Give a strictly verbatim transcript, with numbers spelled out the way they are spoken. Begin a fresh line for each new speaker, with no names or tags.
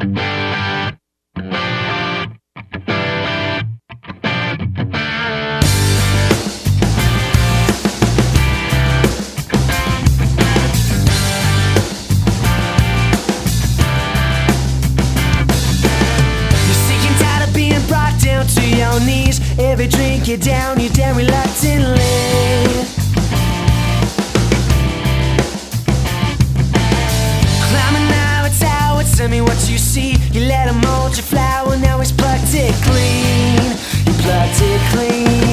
To your knees, every drink you down, you down reluctantly. Climbing out a tower, tell me what you see. You let him mold your flower, now he's plucked it clean. You plucked it clean.